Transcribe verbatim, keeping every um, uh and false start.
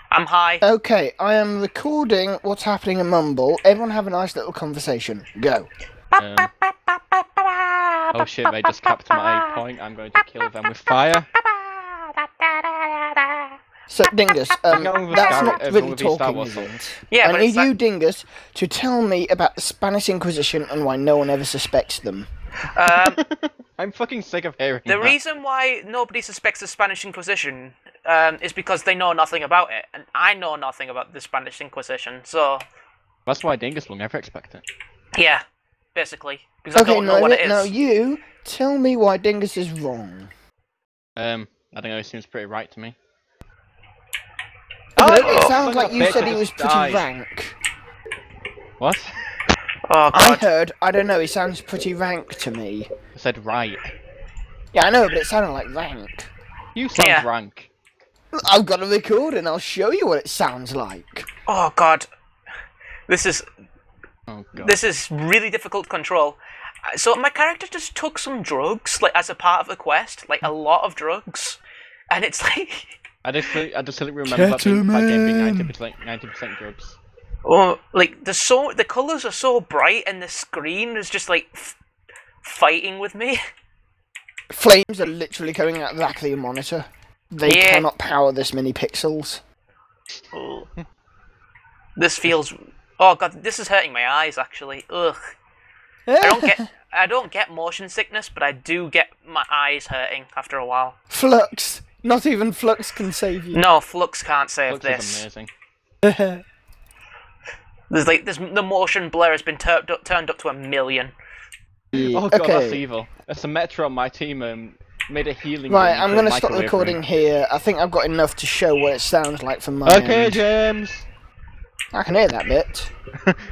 I'm high. Okay, I am recording what's happening in Mumble. Everyone have a nice little conversation. Go. Um, oh shit, they just capped my point. I'm going to kill them with fire. So, Dingus, um, Go with that's Star- not everyone really with these Star talking, Wars is songs. it? Yeah, I but need it's you, like- Dingus, to tell me about the Spanish Inquisition and why no one ever suspects them. Um, I'm fucking sick of hearing the that. reason why nobody suspects the Spanish Inquisition um, is because they know nothing about it, and I know nothing about the Spanish Inquisition. So, That's why Dingus will never expect it. yeah, basically, because I Okay, don't know what it now, is. now you tell me why Dingus is wrong. Um, I don't know, it seems pretty right to me. Okay, Oh, it sounds son like of a you bitch, said I he was just pretty died. rank. What? Oh I god. heard, I don't know, he sounds pretty rank to me. I said right. Yeah, I know, but it sounded like rank. You sound Yeah. rank. I've got a record and I'll show you what it sounds like. Oh god. This is Oh god. this is really difficult to control. Uh, So my character just took some drugs, like as a part of the quest, like a lot of drugs, and it's like, I just I just remember that, being, that game being ninety percent ninety percent drugs. oh, like the so the colors are so bright, and the screen is just like f- fighting with me. Flames are literally coming out of the back of your monitor. They Yeah. cannot power this many pixels. Oh. This feels. Oh god, this is hurting my eyes. Actually, ugh. I don't get. I don't get motion sickness, but I do get my eyes hurting after a while. Flux. Not even Flux can save you. No, Flux can't save Looks this. amazing. There's like this. The motion blur has been turned up, turned up to a million. Yeah, Oh god, that's okay. evil. A Symmetra on my team um, made a healing. Right, room I'm for gonna stop microwave recording room. here. I think I've got enough to show what it sounds like from my Okay, end. James. I can hear that bit.